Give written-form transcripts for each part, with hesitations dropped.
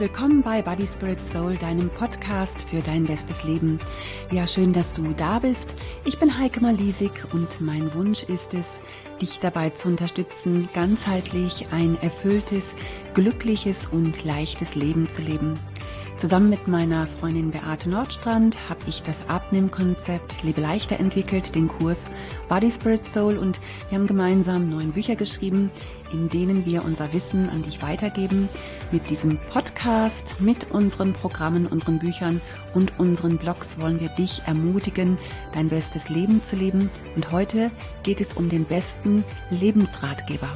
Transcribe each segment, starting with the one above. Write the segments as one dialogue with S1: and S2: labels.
S1: willkommen bei Body, Spirit, Soul, deinem Podcast für dein bestes Leben. Ja, schön, dass du da bist. Ich bin Heike Malisig und mein Wunsch ist es, dich dabei zu unterstützen, ganzheitlich ein erfülltes, glückliches und leichtes Leben zu leben. Zusammen mit meiner Freundin Beate Nordstrand habe ich das Abnehmkonzept Lebe leichter entwickelt, den Kurs Body, Spirit, Soul, und wir haben gemeinsam 9 Bücher geschrieben, in denen wir unser Wissen an dich weitergeben. Mit diesem Podcast, mit unseren Programmen, unseren Büchern und unseren Blogs wollen wir dich ermutigen, dein bestes Leben zu leben. Und heute geht es um den besten Lebensratgeber.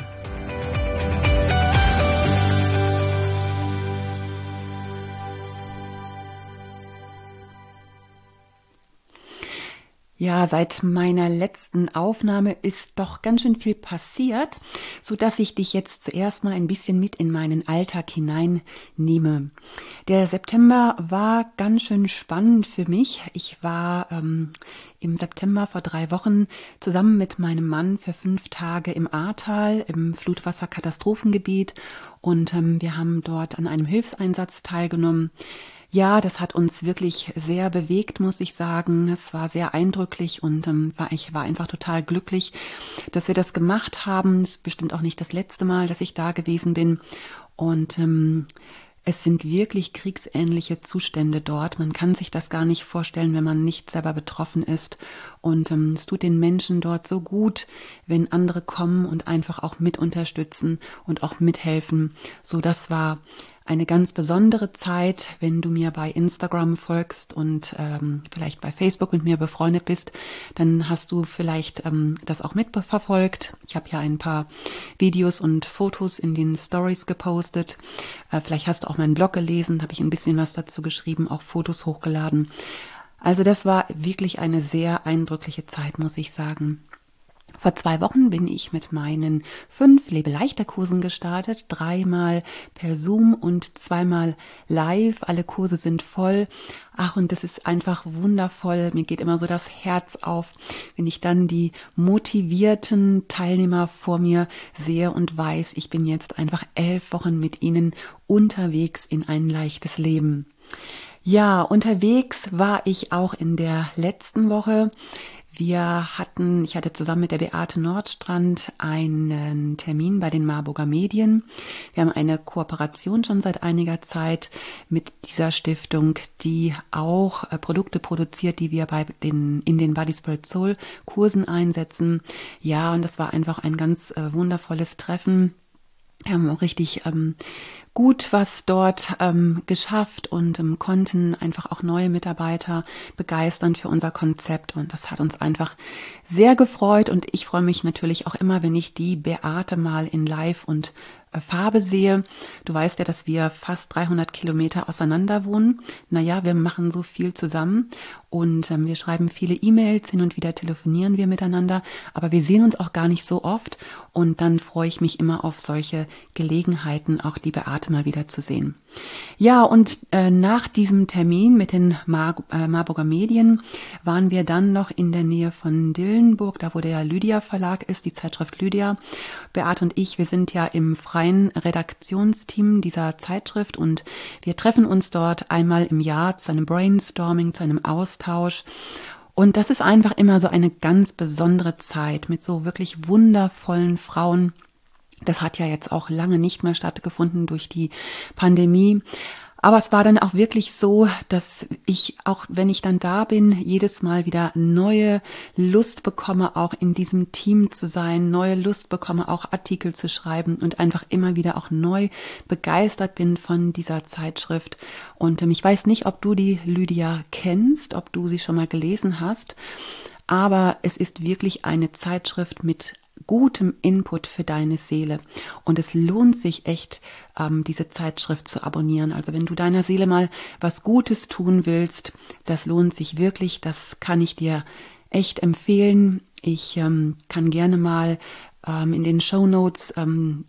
S1: Ja, seit meiner letzten Aufnahme ist doch ganz schön viel passiert, so dass ich dich jetzt zuerst mal ein bisschen mit in meinen Alltag hineinnehme. Der September war ganz schön spannend für mich. Ich war im September vor 3 Wochen zusammen mit meinem Mann für 5 Tage im Ahrtal, im Flutwasserkatastrophengebiet, und wir haben dort an einem Hilfseinsatz teilgenommen. Ja, das hat uns wirklich sehr bewegt, muss ich sagen. Es war sehr eindrücklich und ich war einfach total glücklich, dass wir das gemacht haben. Es ist bestimmt auch nicht das letzte Mal, dass ich da gewesen bin. Und es sind wirklich kriegsähnliche Zustände dort. Man kann sich das gar nicht vorstellen, wenn man nicht selber betroffen ist. Und es tut den Menschen dort so gut, wenn andere kommen und einfach auch mit unterstützen und auch mithelfen. So, das war eine ganz besondere Zeit. Wenn du mir bei Instagram folgst und vielleicht bei Facebook mit mir befreundet bist, dann hast du vielleicht das auch mitverfolgt. Ich habe ja ein paar Videos und Fotos in den Stories gepostet. Vielleicht hast du auch meinen Blog gelesen, habe ich ein bisschen was dazu geschrieben, auch Fotos hochgeladen. Also das war wirklich eine sehr eindrückliche Zeit, muss ich sagen. Vor 2 Wochen bin ich mit meinen 5 Lebe-leichter-Kursen gestartet, 3-mal per Zoom und 2-mal live. Alle Kurse sind voll. Ach, und das ist einfach wundervoll. Mir geht immer so das Herz auf, wenn ich dann die motivierten Teilnehmer vor mir sehe und weiß, ich bin jetzt einfach 11 Wochen mit ihnen unterwegs in ein leichtes Leben. Ja, unterwegs war ich auch in der letzten Woche. Ich hatte zusammen mit der Beate Nordstrand einen Termin bei den Marburger Medien. Wir haben eine Kooperation schon seit einiger Zeit mit dieser Stiftung, die auch Produkte produziert, die wir in den Body, Spirit, Soul Kursen einsetzen. Ja, und das war einfach ein ganz wundervolles Treffen. Wir haben auch richtig gut was dort geschafft und konnten einfach auch neue Mitarbeiter begeistern für unser Konzept, und das hat uns einfach sehr gefreut, und ich freue mich natürlich auch immer, wenn ich die Beate mal in Live und Farbe sehe. Du weißt ja, dass wir fast 300 Kilometer auseinander wohnen. Naja, wir machen so viel zusammen und wir schreiben viele E-Mails, hin und wieder telefonieren wir miteinander, aber wir sehen uns auch gar nicht so oft, und dann freue ich mich immer auf solche Gelegenheiten, auch die Beate mal wieder zu sehen. Ja, und nach diesem Termin mit den Marburger Medien waren wir dann noch in der Nähe von Dillenburg, da wo der Lydia Verlag ist, die Zeitschrift Lydia. Beate und ich, wir sind ja im freien Redaktionsteam dieser Zeitschrift, und wir treffen uns dort einmal im Jahr zu einem Brainstorming, zu einem Austausch. Und das ist einfach immer so eine ganz besondere Zeit mit so wirklich wundervollen Frauen. Das hat ja jetzt auch lange nicht mehr stattgefunden durch die Pandemie. Aber es war dann auch wirklich so, dass ich, auch wenn ich dann da bin, jedes Mal wieder neue Lust bekomme, auch in diesem Team zu sein, neue Lust bekomme, auch Artikel zu schreiben, und einfach immer wieder auch neu begeistert bin von dieser Zeitschrift. Und ich weiß nicht, ob du die Lydia kennst, ob du sie schon mal gelesen hast, aber es ist wirklich eine Zeitschrift mit gutem Input für deine Seele. Und es lohnt sich echt, diese Zeitschrift zu abonnieren. Also wenn du deiner Seele mal was Gutes tun willst, das lohnt sich wirklich. Das kann ich dir echt empfehlen. Ich kann gerne mal in den Shownotes einen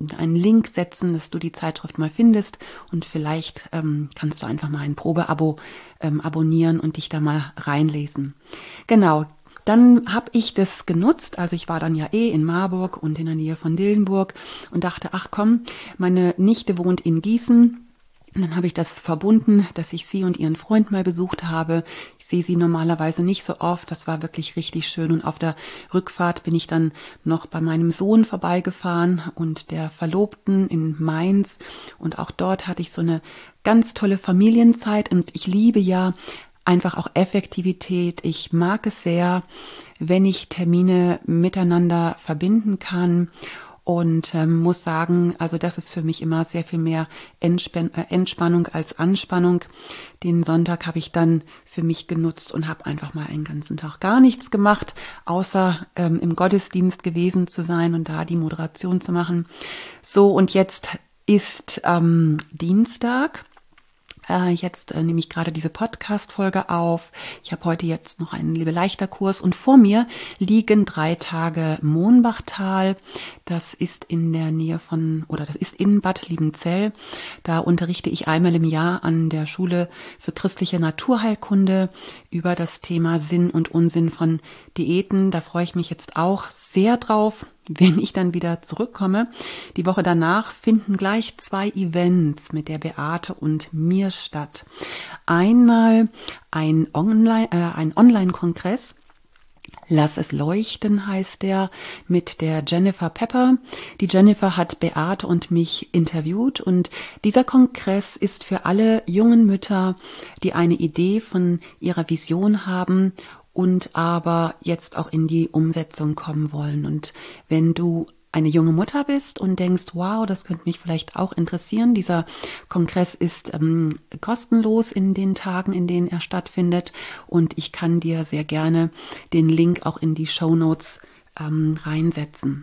S1: Link setzen, dass du die Zeitschrift mal findest, und vielleicht kannst du einfach mal ein Probeabo abonnieren und dich da mal reinlesen. Genau. Dann habe ich das genutzt, also ich war dann ja in Marburg und in der Nähe von Dillenburg und dachte, ach komm, meine Nichte wohnt in Gießen. Und dann habe ich das verbunden, dass ich sie und ihren Freund mal besucht habe. Ich sehe sie normalerweise nicht so oft. Das war wirklich richtig schön. Und auf der Rückfahrt bin ich dann noch bei meinem Sohn vorbeigefahren und der Verlobten in Mainz. Und auch dort hatte ich so eine ganz tolle Familienzeit. Und ich liebe ja einfach auch Effektivität. Ich mag es sehr, wenn ich Termine miteinander verbinden kann. Und muss sagen, also das ist für mich immer sehr viel mehr Entspannung als Anspannung. Den Sonntag habe ich dann für mich genutzt und habe einfach mal einen ganzen Tag gar nichts gemacht, außer im Gottesdienst gewesen zu sein und da die Moderation zu machen. So, und jetzt ist Dienstag. Jetzt nehme ich gerade diese Podcast-Folge auf. Ich habe heute jetzt noch einen Liebe-Leichter-Kurs und vor mir liegen 3 Tage Mohnbachtal. Das ist in der Nähe das ist in Bad Liebenzell. Da unterrichte ich einmal im Jahr an der Schule für christliche Naturheilkunde über das Thema Sinn und Unsinn von Diäten. Da freue ich mich jetzt auch sehr drauf, wenn ich dann wieder zurückkomme. Die Woche danach finden gleich 2 Events mit der Beate und mir statt. Einmal ein Online-Kongress. Lass es leuchten heißt der, mit der Jennifer Pepper. Die Jennifer hat Beate und mich interviewt und dieser Kongress ist für alle jungen Mütter, die eine Idee von ihrer Vision haben und aber jetzt auch in die Umsetzung kommen wollen. Und wenn du eine junge Mutter bist und denkst, wow, das könnte mich vielleicht auch interessieren. Dieser Kongress ist kostenlos in den Tagen, in denen er stattfindet. Und ich kann dir sehr gerne den Link auch in die Shownotes reinsetzen.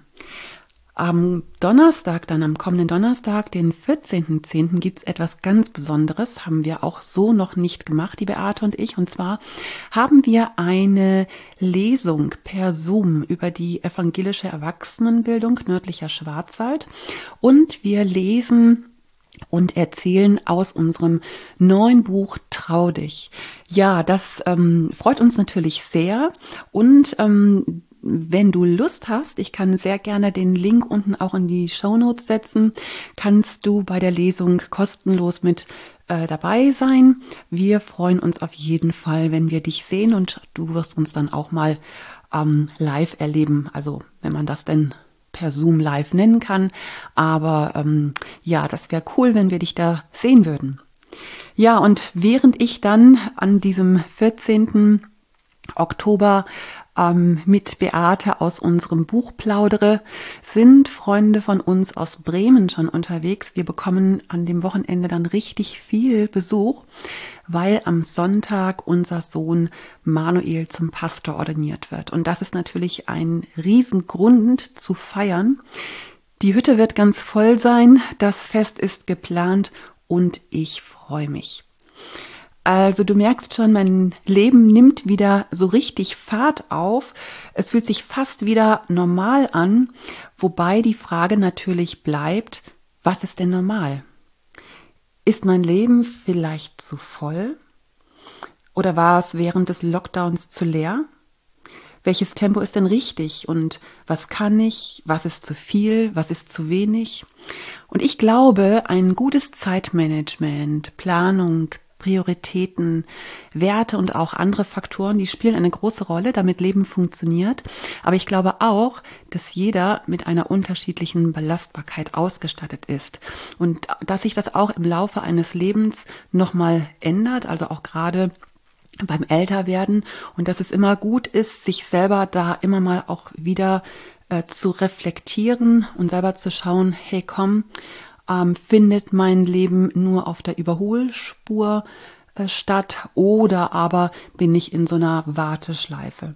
S1: Am Donnerstag, dann am kommenden Donnerstag, den 14.10. gibt's etwas ganz Besonderes, haben wir auch so noch nicht gemacht, die Beate und ich. Und zwar haben wir eine Lesung per Zoom über die evangelische Erwachsenenbildung nördlicher Schwarzwald. Und wir lesen und erzählen aus unserem neuen Buch Trau dich. Ja, das freut uns natürlich sehr und wenn du Lust hast, ich kann sehr gerne den Link unten auch in die Shownotes setzen, kannst du bei der Lesung kostenlos mit dabei sein. Wir freuen uns auf jeden Fall, wenn wir dich sehen und du wirst uns dann auch mal live erleben, also wenn man das denn per Zoom live nennen kann. Aber ja, das wäre cool, wenn wir dich da sehen würden. Ja, und während ich dann an diesem 14. Oktober mit Beate aus unserem Buch plaudere, sind Freunde von uns aus Bremen schon unterwegs. Wir bekommen an dem Wochenende dann richtig viel Besuch, weil am Sonntag unser Sohn Manuel zum Pastor ordiniert wird. Und das ist natürlich ein Riesengrund zu feiern. Die Hütte wird ganz voll sein, das Fest ist geplant und ich freue mich. Also du merkst schon, mein Leben nimmt wieder so richtig Fahrt auf. Es fühlt sich fast wieder normal an, wobei die Frage natürlich bleibt, was ist denn normal? Ist mein Leben vielleicht zu voll? Oder war es während des Lockdowns zu leer? Welches Tempo ist denn richtig und was kann ich, was ist zu viel, was ist zu wenig? Und ich glaube, ein gutes Zeitmanagement, Planung, Prioritäten, Werte und auch andere Faktoren, die spielen eine große Rolle, damit Leben funktioniert. Aber ich glaube auch, dass jeder mit einer unterschiedlichen Belastbarkeit ausgestattet ist und dass sich das auch im Laufe eines Lebens nochmal ändert, also auch gerade beim Älterwerden und dass es immer gut ist, sich selber da immer mal auch wieder zu reflektieren und selber zu schauen, hey komm, findet mein Leben nur auf der Überholspur statt oder aber bin ich in so einer Warteschleife?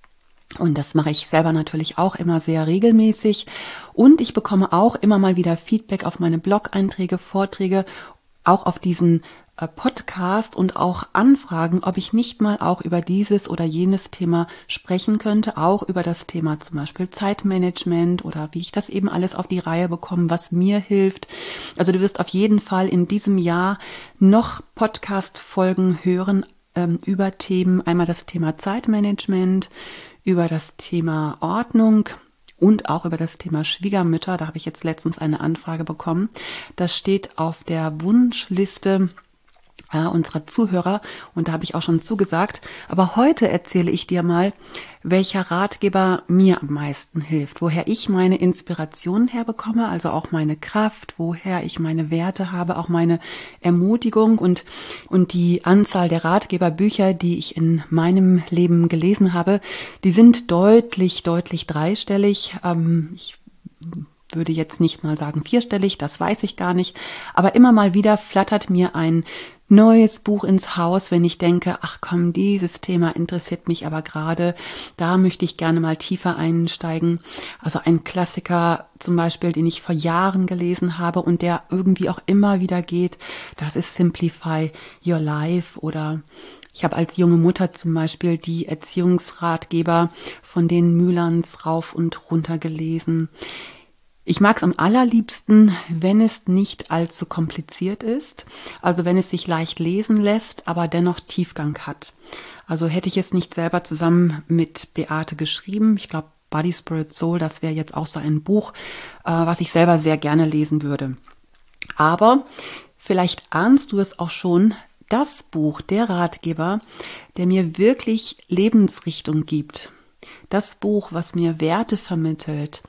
S1: Und das mache ich selber natürlich auch immer sehr regelmäßig und ich bekomme auch immer mal wieder Feedback auf meine Blog-Einträge, Vorträge, auch auf diesen Podcast und auch Anfragen, ob ich nicht mal auch über dieses oder jenes Thema sprechen könnte, auch über das Thema zum Beispiel Zeitmanagement oder wie ich das eben alles auf die Reihe bekomme, was mir hilft. Also du wirst auf jeden Fall in diesem Jahr noch Podcast-Folgen hören über Themen, einmal das Thema Zeitmanagement, über das Thema Ordnung, und auch über das Thema Schwiegermütter. Da habe ich jetzt letztens eine Anfrage bekommen. Das steht auf der Wunschliste unserer Zuhörer und da habe ich auch schon zugesagt. Aber heute erzähle ich dir mal, welcher Ratgeber mir am meisten hilft, woher ich meine Inspiration herbekomme, also auch meine Kraft, woher ich meine Werte habe, auch meine Ermutigung und die Anzahl der Ratgeberbücher, die ich in meinem Leben gelesen habe, die sind deutlich dreistellig. Ich würde jetzt nicht mal sagen vierstellig, das weiß ich gar nicht, aber immer mal wieder flattert mir ein neues Buch ins Haus, wenn ich denke, ach komm, dieses Thema interessiert mich aber gerade, da möchte ich gerne mal tiefer einsteigen. Also ein Klassiker zum Beispiel, den ich vor Jahren gelesen habe und der irgendwie auch immer wieder geht, das ist Simplify Your Life oder ich habe als junge Mutter zum Beispiel die Erziehungsratgeber von den Müllers rauf und runter gelesen. Ich mag es am allerliebsten, wenn es nicht allzu kompliziert ist, also wenn es sich leicht lesen lässt, aber dennoch Tiefgang hat. Also hätte ich es nicht selber zusammen mit Beate geschrieben, ich glaube Body, Spirit, Soul, das wäre jetzt auch so ein Buch, was ich selber sehr gerne lesen würde. Aber vielleicht ahnst du es auch schon, das Buch, der Ratgeber, der mir wirklich Lebensrichtung gibt, das Buch, was mir Werte vermittelt,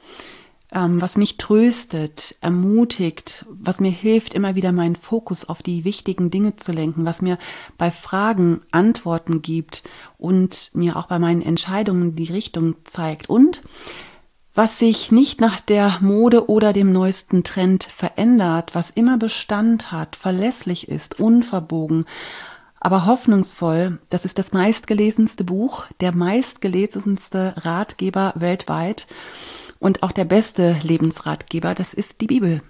S1: was mich tröstet, ermutigt, was mir hilft, immer wieder meinen Fokus auf die wichtigen Dinge zu lenken, was mir bei Fragen Antworten gibt und mir auch bei meinen Entscheidungen die Richtung zeigt und was sich nicht nach der Mode oder dem neuesten Trend verändert, was immer Bestand hat, verlässlich ist, unverbogen, aber hoffnungsvoll. Das ist das meistgelesenste Buch, der meistgelesenste Ratgeber weltweit. Und auch der beste Lebensratgeber, das ist die Bibel.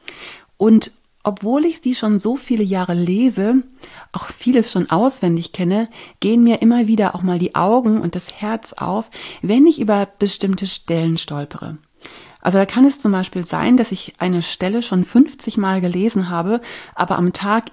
S1: Und obwohl ich sie schon so viele Jahre lese, auch vieles schon auswendig kenne, gehen mir immer wieder auch mal die Augen und das Herz auf, wenn ich über bestimmte Stellen stolpere. Also da kann es zum Beispiel sein, dass ich eine Stelle schon 50 Mal gelesen habe, aber am Tag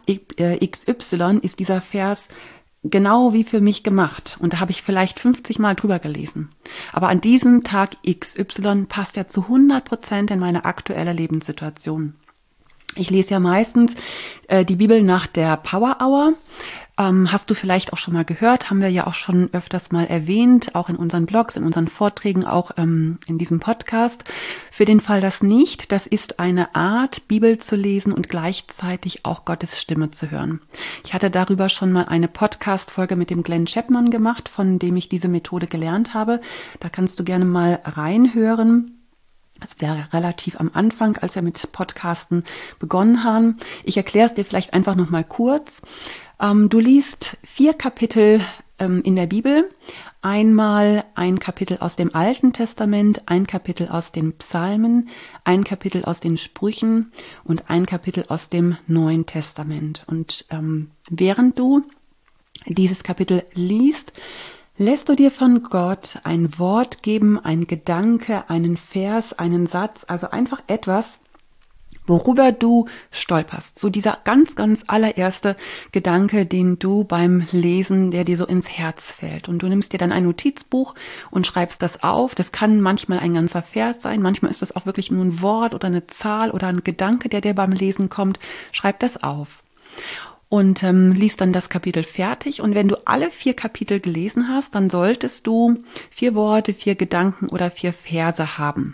S1: XY ist dieser Vers genau wie für mich gemacht. Und da habe ich vielleicht 50 Mal drüber gelesen. Aber an diesem Tag XY passt er zu 100% in meine aktuelle Lebenssituation. Ich lese ja meistens die Bibel nach der Power Hour. Hast du vielleicht auch schon mal gehört, haben wir ja auch schon öfters mal erwähnt, auch in unseren Blogs, in unseren Vorträgen, auch in diesem Podcast. Für den Fall das nicht, das ist eine Art, Bibel zu lesen und gleichzeitig auch Gottes Stimme zu hören. Ich hatte darüber schon mal eine Podcast-Folge mit dem Glenn Chapman gemacht, von dem ich diese Methode gelernt habe. Da kannst du gerne mal reinhören. Das wäre relativ am Anfang, als wir mit Podcasten begonnen haben. Ich erkläre es dir vielleicht einfach noch mal kurz. Du liest 4 Kapitel in der Bibel, einmal ein Kapitel aus dem Alten Testament, ein Kapitel aus den Psalmen, ein Kapitel aus den Sprüchen und ein Kapitel aus dem Neuen Testament. Und während du dieses Kapitel liest, lässt du dir von Gott ein Wort geben, ein Gedanke, einen Vers, einen Satz, also einfach etwas, worüber du stolperst. So dieser ganz allererste Gedanke, den du beim Lesen, der dir so ins Herz fällt. Und du nimmst dir dann ein Notizbuch und schreibst das auf. Das kann manchmal ein ganzer Vers sein, manchmal ist das auch wirklich nur ein Wort oder eine Zahl oder ein Gedanke, der dir beim Lesen kommt. Schreib das auf. Und liest dann das Kapitel fertig. Und wenn du alle 4 Kapitel gelesen hast, dann solltest du 4 Worte, 4 Gedanken oder 4 Verse haben.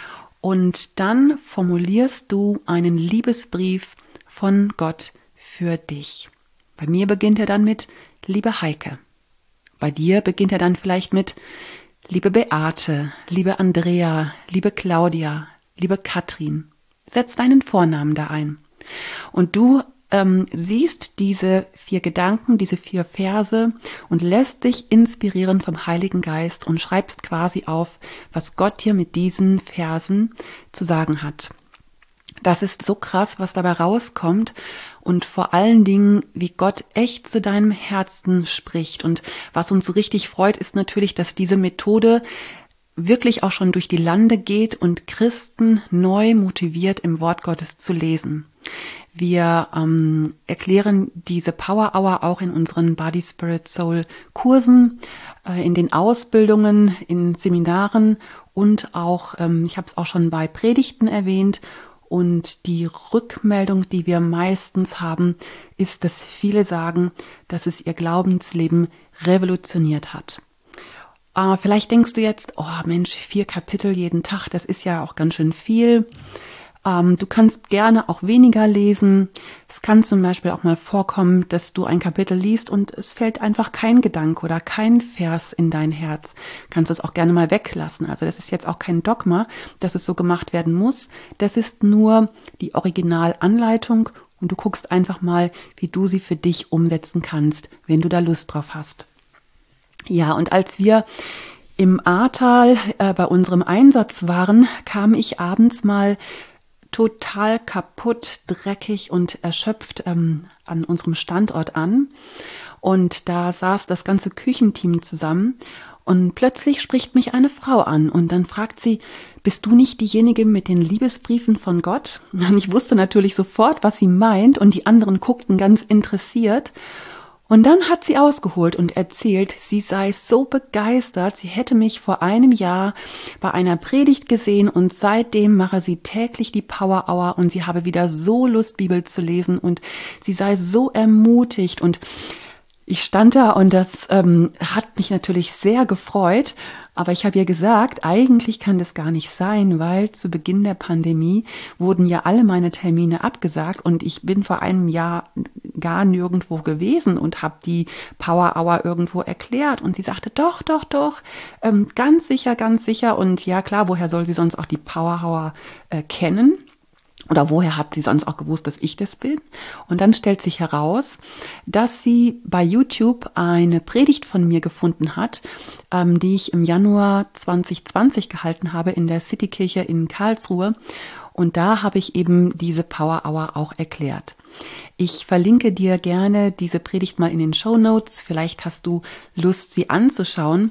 S1: Und dann formulierst du einen Liebesbrief von Gott für dich. Bei mir beginnt er dann mit Liebe Heike. Bei dir beginnt er dann vielleicht mit Liebe Beate, liebe Andrea, liebe Claudia, liebe Katrin. Setz deinen Vornamen da ein. Und du siehst diese 4 Gedanken, diese 4 Verse und lässt dich inspirieren vom Heiligen Geist und schreibst quasi auf, was Gott dir mit diesen Versen zu sagen hat. Das ist so krass, was dabei rauskommt und vor allen Dingen, wie Gott echt zu deinem Herzen spricht. Und was uns so richtig freut, ist natürlich, dass diese Methode wirklich auch schon durch die Lande geht und Christen neu motiviert, im Wort Gottes zu lesen. Wir erklären diese Power Hour auch in unseren Body, Spirit, Soul Kursen, in den Ausbildungen, in Seminaren und auch, ich habe es auch schon bei Predigten erwähnt. Und die Rückmeldung, die wir meistens haben, ist, dass viele sagen, dass es ihr Glaubensleben revolutioniert hat. Vielleicht denkst du jetzt, oh Mensch, 4 Kapitel jeden Tag, das ist ja auch ganz schön viel. Du kannst gerne auch weniger lesen. Es kann zum Beispiel auch mal vorkommen, dass du ein Kapitel liest und es fällt einfach kein Gedanke oder kein Vers in dein Herz. Kannst du es auch gerne mal weglassen. Also das ist jetzt auch kein Dogma, dass es so gemacht werden muss. Das ist nur die Originalanleitung und du guckst einfach mal, wie du sie für dich umsetzen kannst, wenn du da Lust drauf hast. Ja, und als wir im Ahrtal bei unserem Einsatz waren, kam ich abends mal total kaputt, dreckig und erschöpft an unserem Standort an. Und da saß das ganze Küchenteam zusammen und plötzlich spricht mich eine Frau an und dann fragt sie, bist du nicht diejenige mit den Liebesbriefen von Gott? Und ich wusste natürlich sofort, was sie meint und die anderen guckten ganz interessiert. Und dann hat sie ausgeholt und erzählt, sie sei so begeistert, sie hätte mich vor einem Jahr bei einer Predigt gesehen und seitdem mache sie täglich die Power Hour und sie habe wieder so Lust, Bibel zu lesen und sie sei so ermutigt und ich stand da und das hat mich natürlich sehr gefreut, aber ich habe ihr gesagt, eigentlich kann das gar nicht sein, weil zu Beginn der Pandemie wurden ja alle meine Termine abgesagt und ich bin vor einem Jahr gar nirgendwo gewesen und habe die Power Hour irgendwo erklärt und sie sagte, doch, ganz sicher und ja klar, woher soll sie sonst auch die Power Hour kennen? Oder woher hat sie sonst auch gewusst, dass ich das bin? Und dann stellt sich heraus, dass sie bei YouTube eine Predigt von mir gefunden hat, die ich im Januar 2020 gehalten habe in der Citykirche in Karlsruhe. Und da habe ich eben diese Power Hour auch erklärt. Ich verlinke dir gerne diese Predigt mal in den Shownotes. Vielleicht hast du Lust, sie anzuschauen.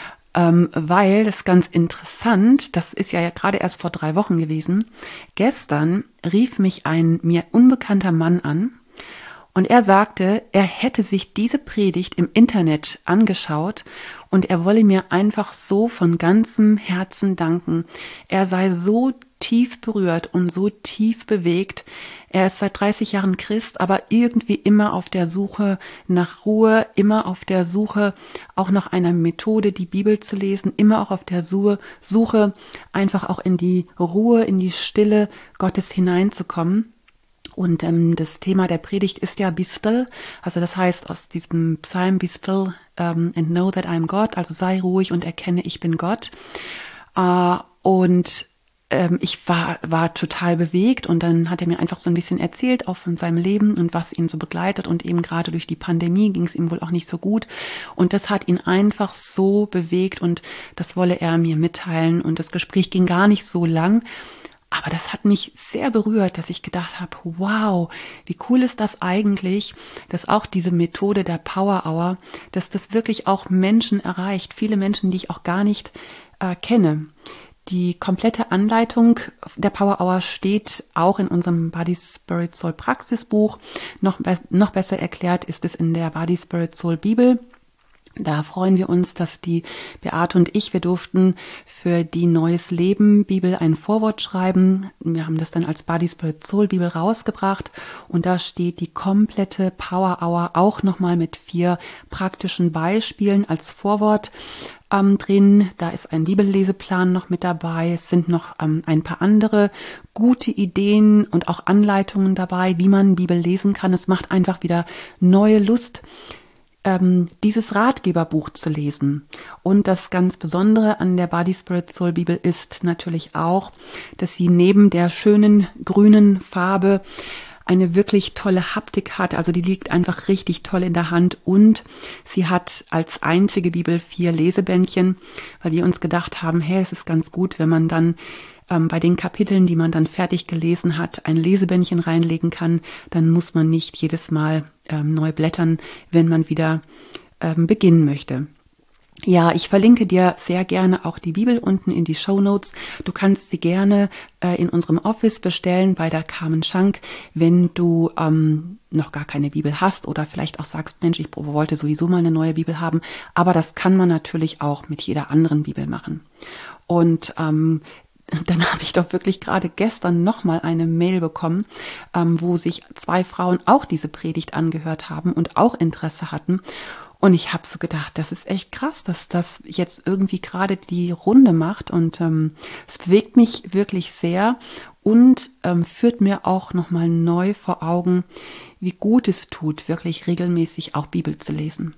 S1: Weil das ist ganz interessant, das ist ja gerade erst vor 3 Wochen gewesen. Gestern rief mich ein mir unbekannter Mann an und er sagte, er hätte sich diese Predigt im Internet angeschaut und er wolle mir einfach so von ganzem Herzen danken. Er sei so tief berührt und so tief bewegt. Er ist seit 30 Jahren Christ, aber irgendwie immer auf der Suche nach Ruhe, immer auf der Suche auch nach einer Methode, die Bibel zu lesen, immer auch auf der Suche einfach auch in die Ruhe, in die Stille Gottes hineinzukommen. Und das Thema der Predigt ist ja Be Still, also das heißt aus diesem Psalm Be Still and Know That I'm God, also sei ruhig und erkenne, ich bin Gott. Ich war total bewegt und dann hat er mir einfach so ein bisschen erzählt, auch von seinem Leben und was ihn so begleitet und eben gerade durch die Pandemie ging es ihm wohl auch nicht so gut und das hat ihn einfach so bewegt und das wolle er mir mitteilen und das Gespräch ging gar nicht so lang, aber das hat mich sehr berührt, dass ich gedacht habe, wow, wie cool ist das eigentlich, dass auch diese Methode der Power Hour, dass das wirklich auch Menschen erreicht, viele Menschen, die ich auch gar nicht kenne. Die komplette Anleitung der Power Hour steht auch in unserem Body, Spirit, Soul Praxisbuch. Noch besser erklärt ist es in der Body, Spirit, Soul Bibel. Da freuen wir uns, dass die Beate und ich, wir durften für die Neues Leben Bibel ein Vorwort schreiben. Wir haben das dann als Body, Spirit, Soul Bibel rausgebracht und da steht die komplette Power Hour auch nochmal mit 4 praktischen Beispielen als Vorwort drin. Da ist ein Bibelleseplan noch mit dabei. Es sind noch ein paar andere gute Ideen und auch Anleitungen dabei, wie man Bibel lesen kann. Es macht einfach wieder neue Lust, dieses Ratgeberbuch zu lesen. Und das ganz Besondere an der Body, Spirit, Soul Bibel ist natürlich auch, dass sie neben der schönen grünen Farbe eine wirklich tolle Haptik hat, also die liegt einfach richtig toll in der Hand und sie hat als einzige Bibel 4 Lesebändchen, weil wir uns gedacht haben, hey, es ist ganz gut, wenn man dann bei den Kapiteln, die man dann fertig gelesen hat, ein Lesebändchen reinlegen kann, dann muss man nicht jedes Mal neu blättern, wenn man wieder beginnen möchte. Ja, ich verlinke dir sehr gerne auch die Bibel unten in die Shownotes. Du kannst sie gerne in unserem Office bestellen bei der Carmen Schank, wenn du noch gar keine Bibel hast oder vielleicht auch sagst, Mensch, ich wollte sowieso mal eine neue Bibel haben. Aber das kann man natürlich auch mit jeder anderen Bibel machen. Und dann habe ich doch wirklich gerade gestern nochmal eine Mail bekommen, wo sich 2 Frauen auch diese Predigt angehört haben und auch Interesse hatten. Und ich habe so gedacht, das ist echt krass, dass das jetzt irgendwie gerade die Runde macht. Und es bewegt mich wirklich sehr und führt mir auch nochmal neu vor Augen, wie gut es tut, wirklich regelmäßig auch Bibel zu lesen.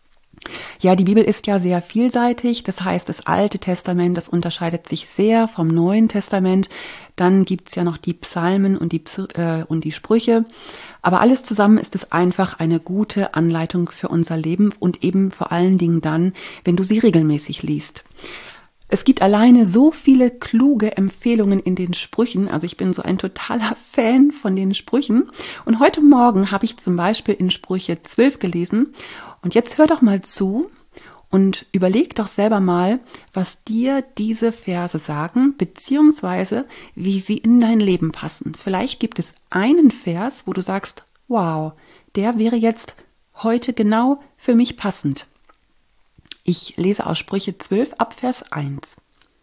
S1: Ja, die Bibel ist ja sehr vielseitig. Das heißt, das Alte Testament, das unterscheidet sich sehr vom Neuen Testament. Dann gibt's ja noch die Psalmen und die Sprüche. Aber alles zusammen ist es einfach eine gute Anleitung für unser Leben und eben vor allen Dingen dann, wenn du sie regelmäßig liest. Es gibt alleine so viele kluge Empfehlungen in den Sprüchen. Also ich bin so ein totaler Fan von den Sprüchen. Und heute Morgen habe ich zum Beispiel in Sprüche 12 gelesen. Und jetzt hör doch mal zu und überleg doch selber mal, was dir diese Verse sagen, beziehungsweise wie sie in dein Leben passen. Vielleicht gibt es einen Vers, wo du sagst, wow, der wäre jetzt heute genau für mich passend. Ich lese aus Sprüche 12 ab Vers 1.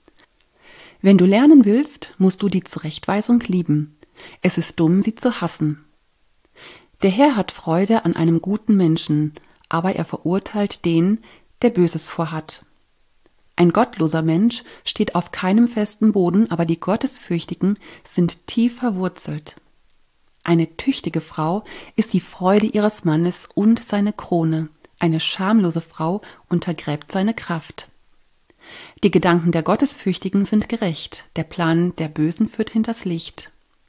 S1: Wenn du lernen willst, musst du die Zurechtweisung lieben. Es ist dumm, sie zu hassen. Der Herr hat Freude an einem guten Menschen, aber er verurteilt den, der Böses vorhat. Ein gottloser Mensch steht auf keinem festen Boden, aber die Gottesfürchtigen sind tief verwurzelt. Eine tüchtige Frau ist die Freude ihres Mannes und seine Krone. Eine schamlose Frau untergräbt seine Kraft. Die Gedanken der Gottesfürchtigen sind gerecht, der Plan der Bösen führt hinters Licht.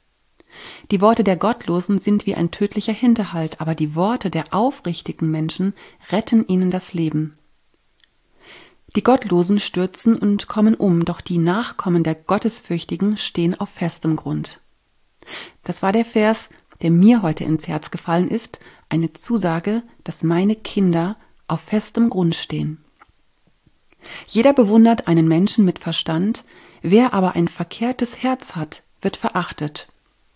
S1: Die Worte der Gottlosen sind wie ein tödlicher Hinterhalt, aber die Worte der aufrichtigen Menschen retten ihnen das Leben. Die Gottlosen stürzen und kommen um, doch die Nachkommen der Gottesfürchtigen stehen auf festem Grund. Das war der Vers, der mir heute ins Herz gefallen ist, eine Zusage, dass meine Kinder auf festem Grund stehen. Jeder bewundert einen Menschen mit Verstand, wer aber ein verkehrtes Herz hat, wird verachtet.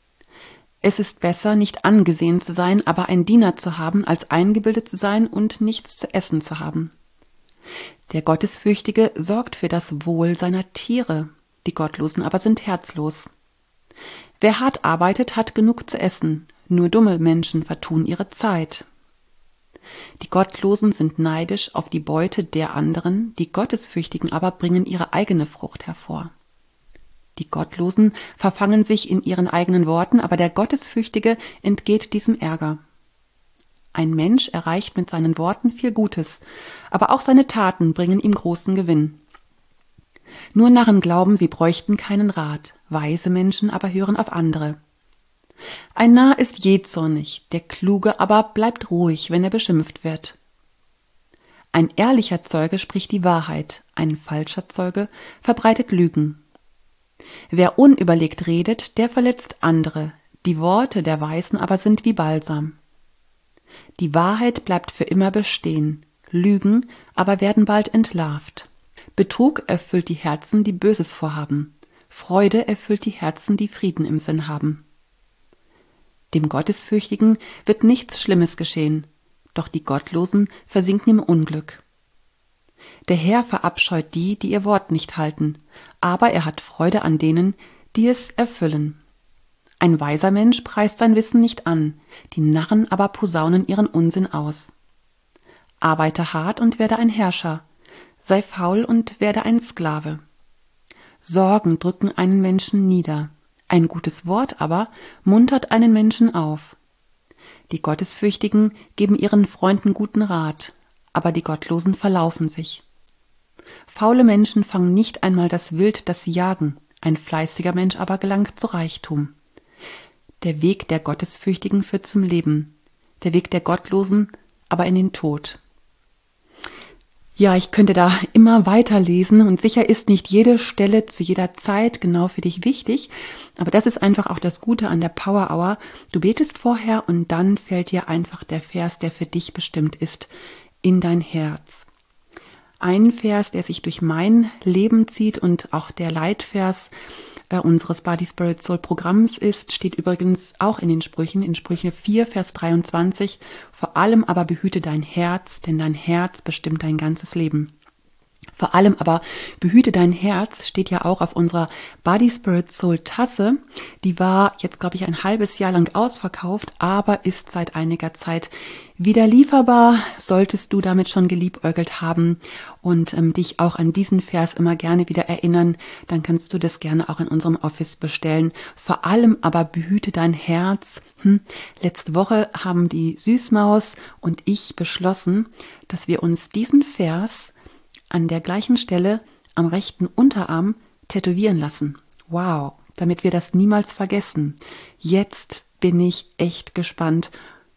S1: Es ist besser, nicht angesehen zu sein, aber ein Diener zu haben, als eingebildet zu sein und nichts zu essen zu haben. Der Gottesfürchtige sorgt für das Wohl seiner Tiere, die Gottlosen aber sind herzlos. Wer hart arbeitet, hat genug zu essen, nur dumme Menschen vertun ihre Zeit. Die Gottlosen sind neidisch auf die Beute der anderen, die Gottesfürchtigen aber bringen ihre eigene Frucht hervor. Die Gottlosen verfangen sich in ihren eigenen Worten, aber der Gottesfürchtige entgeht diesem Ärger. Ein Mensch erreicht mit seinen Worten viel Gutes, aber auch seine Taten bringen ihm großen Gewinn. Nur Narren glauben, sie bräuchten keinen Rat, weise Menschen aber hören auf andere. Ein Narr ist jähzornig, der Kluge aber bleibt ruhig, wenn er beschimpft wird. Ein ehrlicher Zeuge spricht die Wahrheit, ein falscher Zeuge verbreitet Lügen. Wer unüberlegt redet, der verletzt andere, die Worte der Weisen aber sind wie Balsam. Die Wahrheit bleibt für immer bestehen, Lügen aber werden bald entlarvt. Betrug erfüllt die Herzen, die Böses vorhaben, Freude erfüllt die Herzen, die Frieden im Sinn haben. Dem Gottesfürchtigen wird nichts Schlimmes geschehen, doch die Gottlosen versinken im Unglück. Der Herr verabscheut die, die ihr Wort nicht halten, aber er hat Freude an denen, die es erfüllen. Ein weiser Mensch preist sein Wissen nicht an, die Narren aber posaunen ihren Unsinn aus. Arbeite hart und werde ein Herrscher, sei faul und werde ein Sklave. Sorgen drücken einen Menschen nieder, ein gutes Wort aber muntert einen Menschen auf. Die Gottesfürchtigen geben ihren Freunden guten Rat, aber die Gottlosen verlaufen sich. Faule Menschen fangen nicht einmal das Wild, das sie jagen, ein fleißiger Mensch aber gelangt zu Reichtum. Der Weg der Gottesfürchtigen führt zum Leben, der Weg der Gottlosen aber in den Tod. Ja, ich könnte da immer weiterlesen und sicher ist nicht jede Stelle zu jeder Zeit genau für dich wichtig, aber das ist einfach auch das Gute an der Power Hour. Du betest vorher und dann fällt dir einfach der Vers, der für dich bestimmt ist, in dein Herz. ein Vers, der sich durch mein Leben zieht und auch der Leitvers unseres Body Spirit Soul Programms ist, steht übrigens auch in Sprüche 4, Vers 23. Vor allem aber behüte dein Herz, denn dein Herz bestimmt dein ganzes Leben. Vor allem aber behüte dein Herz, steht ja auch auf unserer Body Spirit Soul Tasse. Die war jetzt, glaube ich, ein halbes Jahr lang ausverkauft, aber ist seit einiger Zeit wieder lieferbar. Solltest du damit schon geliebäugelt haben und dich auch an diesen Vers immer gerne wieder erinnern, dann kannst du das gerne auch in unserem Office bestellen. Vor allem aber behüte dein Herz. Letzte Woche haben die Süßmaus und ich beschlossen, dass wir uns diesen Vers an der gleichen Stelle am rechten Unterarm tätowieren lassen. Wow, damit wir das niemals vergessen. Jetzt bin ich echt gespannt,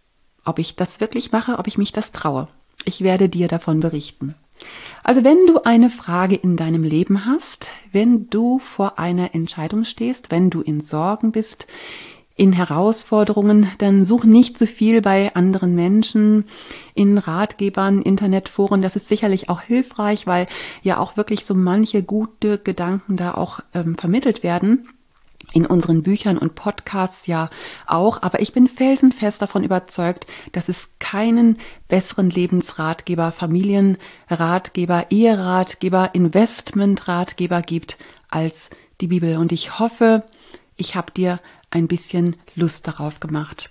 S1: ob ich das wirklich mache, ob ich mich das traue. Ich werde dir davon berichten. Also wenn du eine Frage in deinem Leben hast, wenn du vor einer Entscheidung stehst, wenn du in Sorgen bist, in Herausforderungen, dann such nicht so viel bei anderen Menschen, in Ratgebern, Internetforen. Das ist sicherlich auch hilfreich, weil ja auch wirklich so manche gute Gedanken da auch vermittelt werden. In unseren Büchern und Podcasts ja auch. Aber ich bin felsenfest davon überzeugt, dass es keinen besseren Lebensratgeber, Familienratgeber, Eheratgeber, Investmentratgeber gibt als die Bibel. Und ich hoffe, ich habe dir ein bisschen Lust darauf gemacht.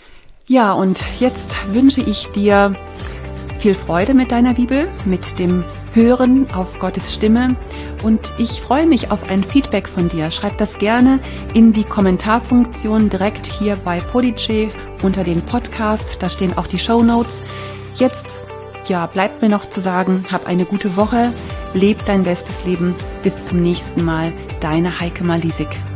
S1: Ja, und jetzt wünsche ich dir viel Freude mit deiner Bibel, mit dem Hören auf Gottes Stimme und ich freue mich auf ein Feedback von dir. Schreib das gerne in die Kommentarfunktion direkt hier bei Podigy unter den Podcast. Da stehen auch die Shownotes. Jetzt, bleibt mir noch zu sagen, hab eine gute Woche, leb dein bestes Leben. Bis zum nächsten Mal, deine Heike Malisik.